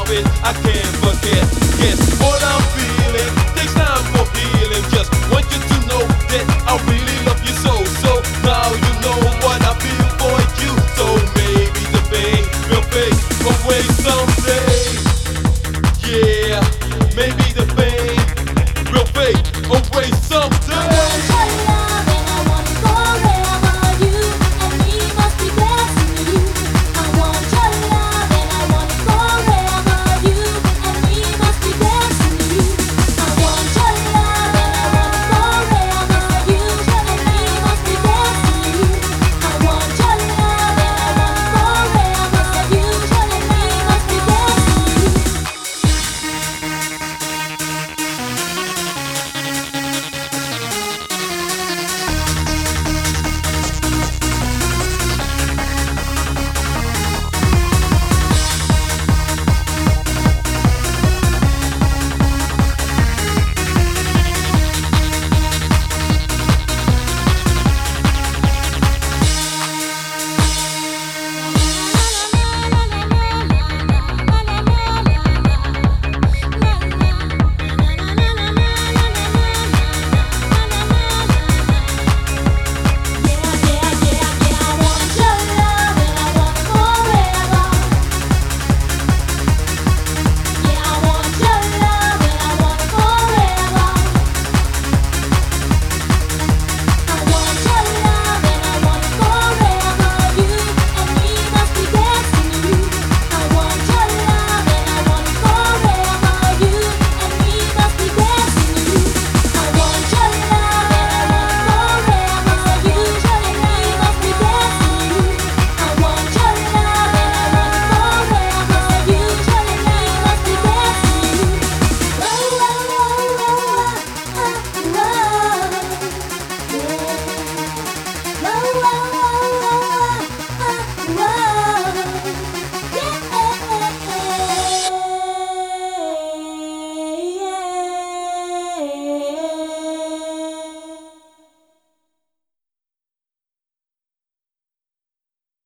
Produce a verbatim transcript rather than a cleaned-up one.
it, I can't forget. Get what I'm feeling, takes time for healing. Just want you to know that I really love you so. So now you know what I feel for you. So maybe the pain will fade away someday. Yeah, maybe the pain will fade away someday.